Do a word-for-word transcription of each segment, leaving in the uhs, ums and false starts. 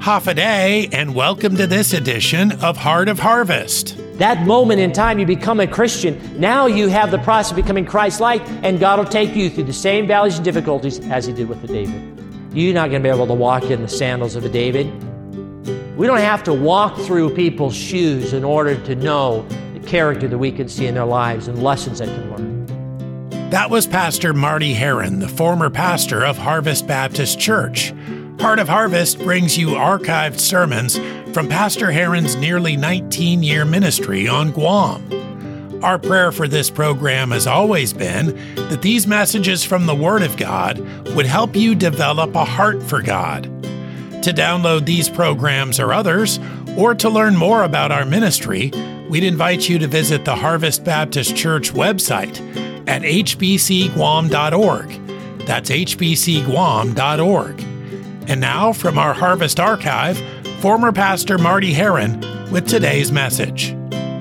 Hafa and welcome to this edition of Heart of Harvest. That moment in time you become a Christian, now you have the process of becoming Christ-like, and God will take you through the same valleys and difficulties as He did with the David. You're not going to be able to walk in the sandals of a David. We don't have to walk through people's shoes in order to know the character that we can see in their lives and lessons that can learn. That was Pastor Marty Heron, the former pastor of Harvest Baptist Church. Heart of Harvest brings you archived sermons from Pastor Heron's nearly nineteen-year ministry on Guam. Our prayer for this program has always been that these messages from the Word of God would help you develop a heart for God. To download these programs or others, or to learn more about our ministry, we'd invite you to visit the Harvest Baptist Church website at h b c guam dot org. That's h b c guam dot org. And now, from our Harvest Archive, former Pastor Marty Heron with today's message.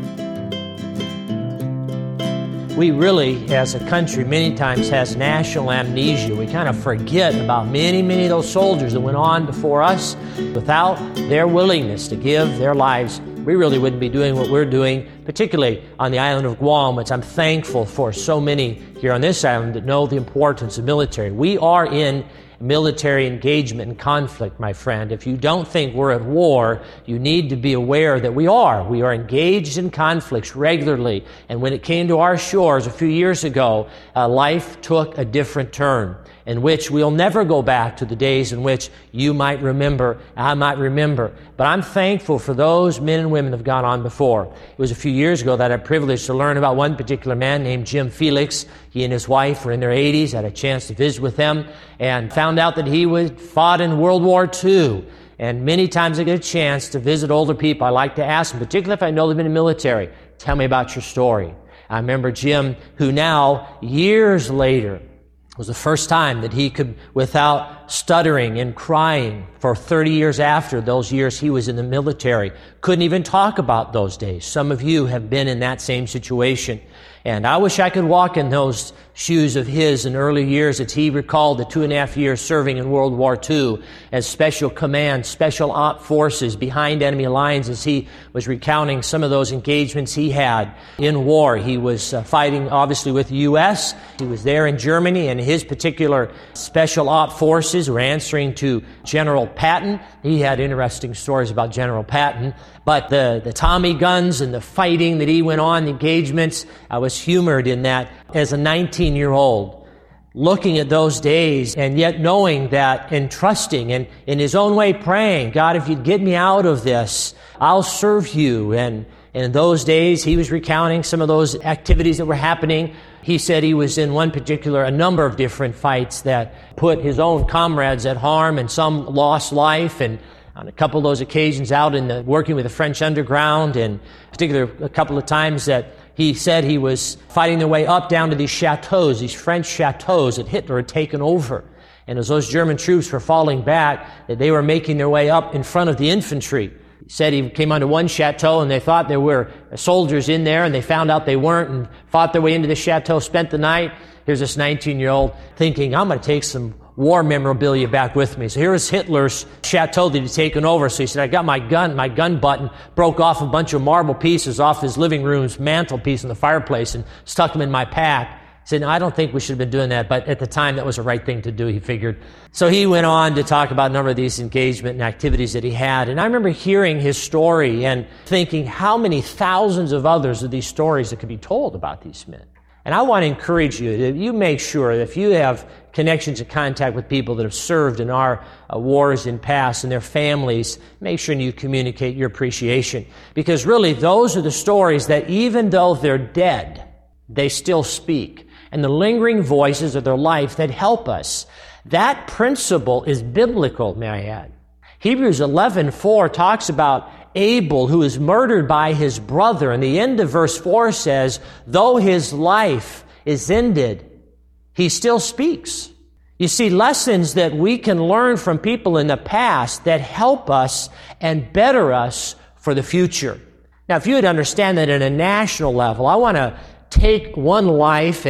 We really, as a country, many times has national amnesia. We kind of forget about many, many of those soldiers that went on before us. Without their willingness to give their lives, we really wouldn't be doing what we're doing, particularly on the island of Guam, which I'm thankful for so many here on this island that know the importance of military. We are in military engagement and conflict, my friend. If you don't think we're at war, you need to be aware that we are. We are engaged in conflicts regularly. And when it came to our shores a few years ago, uh, life took a different turn, in which we'll never go back to the days in which you might remember, I might remember. But I'm thankful for those men and women that have gone on before. It was a few years ago that I had privileged to learn about one particular man named Jim Felix. He and his wife were in their eighties. I had a chance to visit with them and found out that he was fought in World War Two. And many times I get a chance to visit older people. I like to ask them, particularly if I know they've been in the military, tell me about your story. I remember Jim, who now, years later, it was the first time that he could, without stuttering and crying for thirty years after those years he was in the military, couldn't even talk about those days. Some of you have been in that same situation. And I wish I could walk in those shoes of his in early years as he recalled the two and a half years serving in World War Two as Special Command, Special Op Forces behind enemy lines, as he was recounting some of those engagements he had in war. He was uh, fighting, obviously, with the U S He was there in Germany, and his particular Special Op Forces were answering to General Patton. He had interesting stories about General Patton. But the, the Tommy guns and the fighting that he went on, the engagements, I was humored in that as a nineteen-year-old, looking at those days and yet knowing that and trusting and in his own way praying, God, if you'd get me out of this, I'll serve you. And, and in those days, he was recounting some of those activities that were happening. He said he was in one particular, a number of different fights that put his own comrades at harm, and some lost life, and on a couple of those occasions out in the, working with the French underground, and particularly a couple of times that he said he was fighting their way up down to these chateaus, these French chateaus that Hitler had taken over. And as those German troops were falling back, that they were making their way up in front of the infantry. He said he came onto one chateau and they thought there were soldiers in there, and they found out they weren't and fought their way into the chateau, spent the night. Here's this nineteen-year-old thinking, I'm going to take some war memorabilia back with me. So here was Hitler's chateau that he'd taken over. So he said, I got my gun, my gun button, broke off a bunch of marble pieces off his living room's mantelpiece in the fireplace and stuck them in my pack. He said, no, I don't think we should have been doing that, but at the time that was the right thing to do, he figured. So he went on to talk about a number of these engagement and activities that he had. And I remember hearing his story and thinking how many thousands of others of these stories that could be told about these men. And I want to encourage you that you make sure that if you have connections and contact with people that have served in our uh, wars in past and their families, make sure you communicate your appreciation. Because really, those are the stories that even though they're dead, they still speak. And the lingering voices of their life that help us. That principle is biblical, may I add. Hebrews eleven four talks about Abel, who is murdered by his brother. And the end of verse four says, though his life is ended, he still speaks. You see, lessons that we can learn from people in the past that help us and better us for the future. Now, if you would understand that at a national level, I want to take one life and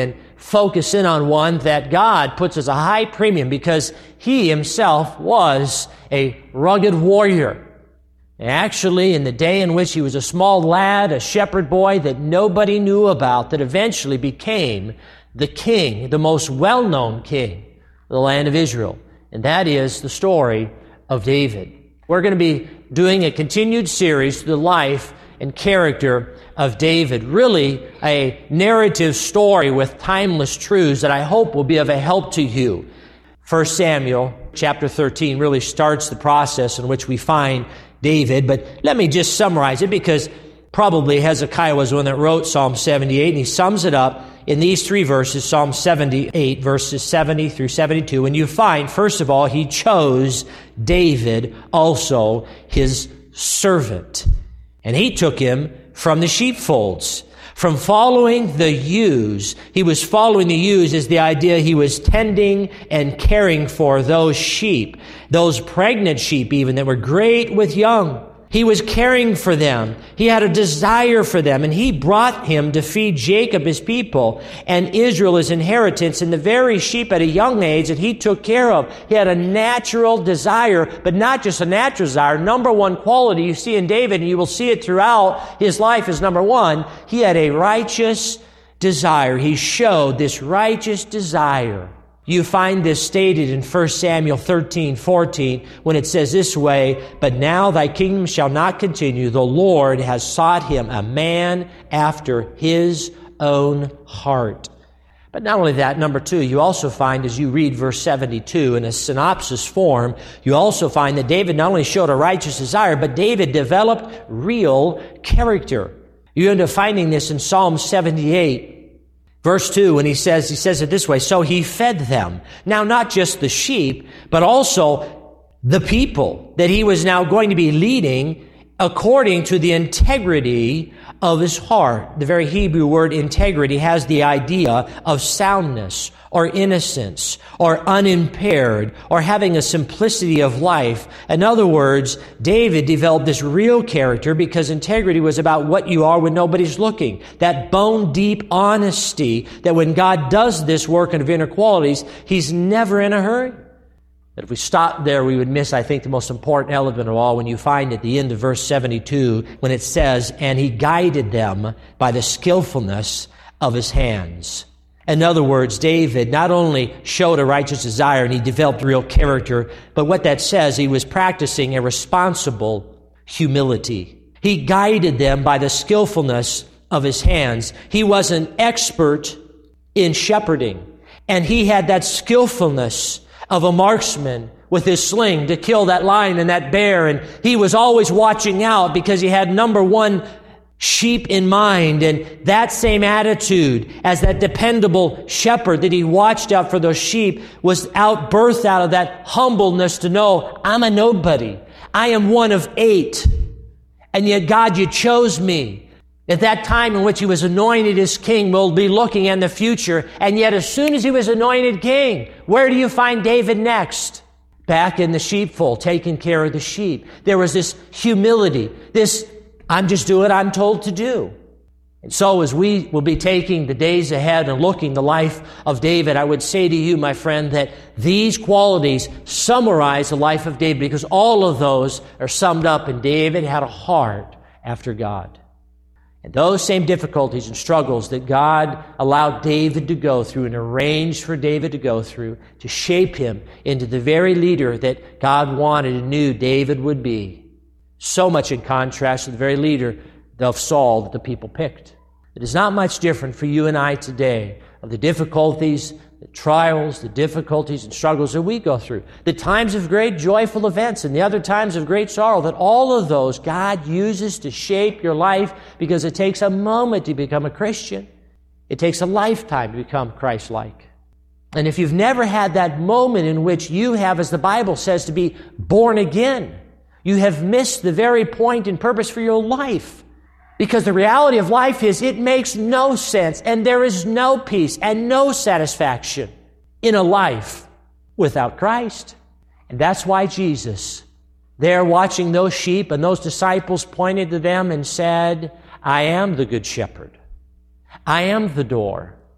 focus in on one that God puts as a high premium because he himself was a rugged warrior. Actually, in the day in which he was a small lad, a shepherd boy that nobody knew about, that eventually became the king, the most well-known king of the land of Israel. And that is the story of David. We're going to be doing a continued series to the life and character of David. Really a narrative story with timeless truths that I hope will be of a help to you. First Samuel chapter thirteen really starts the process in which we find David, but let me just summarize it because probably Hezekiah was the one that wrote Psalm seventy-eight, and he sums it up in these three verses, Psalm seventy-eight, verses seventy through seventy-two. And you find, first of all, he chose David, also his servant. And he took him from the sheepfolds, from following the ewes. He was following the ewes is the idea he was tending and caring for those sheep, those pregnant sheep even that were great with young. He was caring for them. He had a desire for them, and he brought him to feed Jacob, his people, and Israel, his inheritance, and the very sheep at a young age that he took care of. He had a natural desire, but not just a natural desire. Number one quality you see in David, and you will see it throughout his life, is number one, he had a righteous desire. He showed this righteous desire. You find this stated in First Samuel thirteen, fourteen, when it says this way, "But now thy kingdom shall not continue. The Lord has sought him a man after his own heart." But not only that, number two, you also find as you read verse seventy-two in a synopsis form, you also find that David not only showed a righteous desire, but David developed real character. You end up finding this in Psalm seventy-eight. Verse two, when he says, he says it this way, "So he fed them." Now, not just the sheep, but also the people that he was now going to be leading according to the integrity of his heart. The very Hebrew word integrity has the idea of soundness or innocence or unimpaired or having a simplicity of life. In other words, David developed this real character because integrity was about what you are when nobody's looking. That bone-deep honesty that when God does this work of inner qualities, he's never in a hurry. That if we stopped there, we would miss, I think, the most important element of all when you find at the end of verse seventy-two, when it says, "And he guided them by the skillfulness of his hands." In other words, David not only showed a righteous desire and he developed real character, but what that says, he was practicing a responsible humility. He guided them by the skillfulness of his hands. He was an expert in shepherding, and he had that skillfulness of a marksman with his sling to kill that lion and that bear. And he was always watching out because he had number one sheep in mind, and that same attitude as that dependable shepherd that he watched out for those sheep was outbirthed out of that humbleness to know, I'm a nobody. I am one of eight. And yet, God, you chose me. At that time in which he was anointed as king, we'll be looking in the future. And yet, as soon as he was anointed king, where do you find David next? Back in the sheepfold, taking care of the sheep. There was this humility, this, I'm just doing what I'm told to do. And so as we will be taking the days ahead and looking the life of David, I would say to you, my friend, that these qualities summarize the life of David because all of those are summed up in David had a heart after God. And those same difficulties and struggles that God allowed David to go through and arranged for David to go through to shape him into the very leader that God wanted and knew David would be. So much in contrast to the very leader of Saul that the people picked. It is not much different for you and I today of the difficulties, the trials, the difficulties and struggles that we go through, the times of great joyful events and the other times of great sorrow, that all of those God uses to shape your life because it takes a moment to become a Christian. It takes a lifetime to become Christ-like. And if you've never had that moment in which you have, as the Bible says, to be born again, you have missed the very point and purpose for your life. Because the reality of life is it makes no sense and there is no peace and no satisfaction in a life without Christ. And that's why Jesus, there watching those sheep and those disciples, pointed to them and said, I am the good shepherd. I am the door.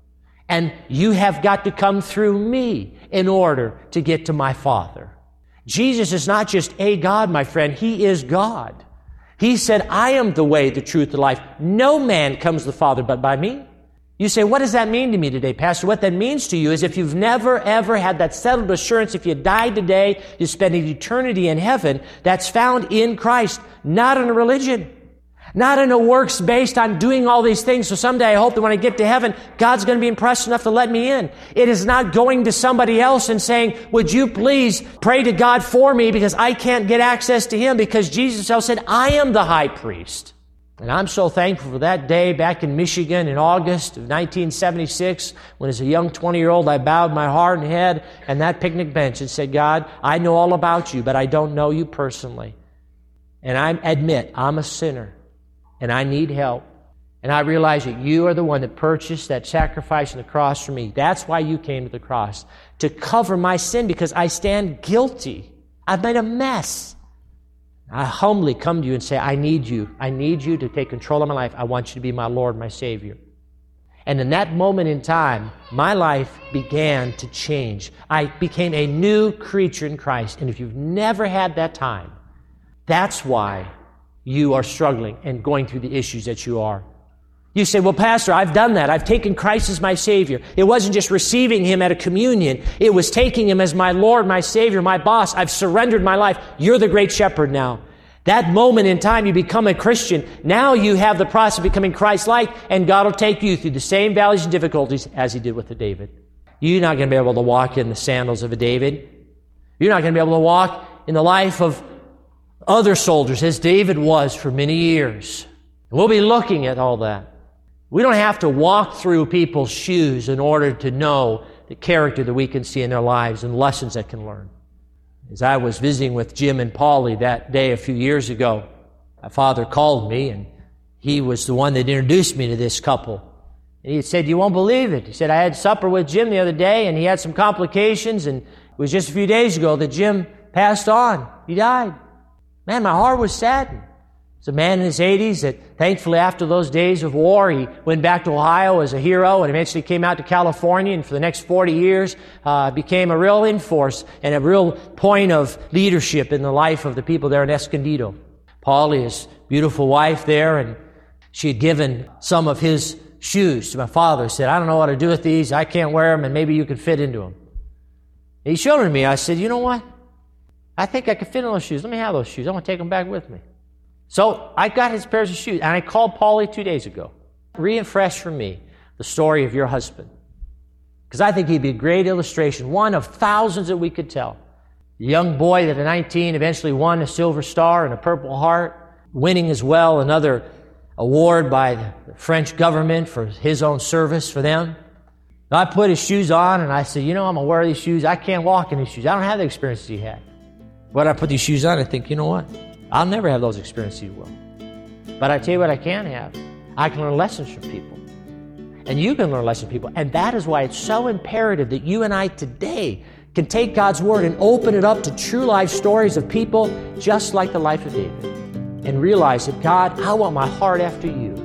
And you have got to come through me in order to get to my Father. Jesus is not just a God, my friend. He is God. He said, I am the way, the truth, the life. No man comes to the Father but by me. You say, what does that mean to me today, Pastor? What that means to you is if you've never, ever had that settled assurance, if you died today, you spend an eternity in heaven, that's found in Christ, not in a religion, not in a works based on doing all these things. So someday I hope that when I get to heaven, God's going to be impressed enough to let me in. It is not going to somebody else and saying, would you please pray to God for me because I can't get access to Him, because Jesus himself said, I am the high priest. And I'm so thankful for that day back in Michigan in August of nineteen seventy-six, when as a young twenty-year-old I bowed my heart and head on that picnic bench and said, God, I know all about you, but I don't know you personally. And I admit I'm a sinner and I need help. And I realize that you are the one that purchased that sacrifice on the cross for me. That's why you came to the cross, to cover my sin, because I stand guilty. I've made a mess. I humbly come to you and say, I need you. I need you to take control of my life. I want you to be my Lord, my Savior. And in that moment in time, my life began to change. I became a new creature in Christ. And if you've never had that time, that's why you are struggling and going through the issues that you are. You say, well, Pastor, I've done that. I've taken Christ as my Savior. It wasn't just receiving Him at a communion. It was taking Him as my Lord, my Savior, my boss. I've surrendered my life. You're the great shepherd now. That moment in time, you become a Christian. Now you have the process of becoming Christ-like, and God will take you through the same valleys and difficulties as He did with the David. You're not going to be able to walk in the sandals of a David. You're not going to be able to walk in the life of other soldiers as David was for many years. We'll be looking at all that. We don't have to walk through people's shoes in order to know the character that we can see in their lives and lessons that can learn. As I was visiting with Jim and Polly that day a few years ago, my father called me, and he was the one that introduced me to this couple. And he said, you won't believe it. He said, I had supper with Jim the other day, and he had some complications, and it was just a few days ago that Jim passed on. He died. Man, my heart was saddened. It's a man in his eighties that, thankfully, after those days of war, he went back to Ohio as a hero and eventually came out to California, and for the next forty years uh, became a real enforce and a real point of leadership in the life of the people there in Escondido. Paulie, his beautiful wife there, and she had given some of his shoes to my father. He said, I don't know what to do with these. I can't wear them, and maybe you could fit into them. And he showed them to me. I said, you know what? I think I could fit in those shoes. Let me have those shoes. I want to take them back with me. So I got his pairs of shoes, and I called Paulie two days ago. Refresh for me the story of your husband, because I think he'd be a great illustration, one of thousands that we could tell. The young boy that at nineteen eventually won a Silver Star and a Purple Heart, winning as well another award by the French government for his own service for them. I put his shoes on, and I said, you know, I'm going to wear these shoes. I can't walk in these shoes. I don't have the experiences he had. But I put these shoes on, I think, you know what? I'll never have those experiences you will. But I tell you what I can have. I can learn lessons from people. And you can learn lessons from people. And that is why it's so imperative that you and I today can take God's Word and open it up to true life stories of people just like the life of David. And realize that, God, I want my heart after you.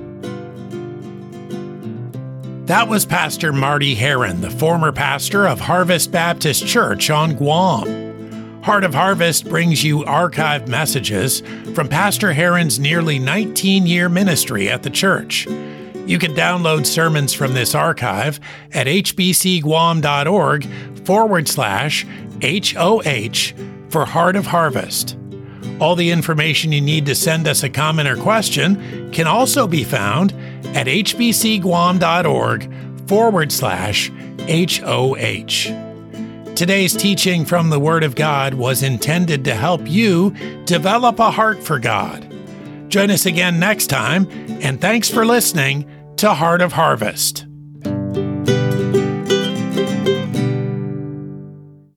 That was Pastor Marty Heron, the former pastor of Harvest Baptist Church on Guam. Heart of Harvest brings you archived messages from Pastor Heron's nearly nineteen-year ministry at the church. You can download sermons from this archive at hbcguam.org forward slash HOH for Heart of Harvest. All the information you need to send us a comment or question can also be found at hbcguam.org forward slash HOH. Today's teaching from the Word of God was intended to help you develop a heart for God. Join us again next time, and thanks for listening to Heart of Harvest.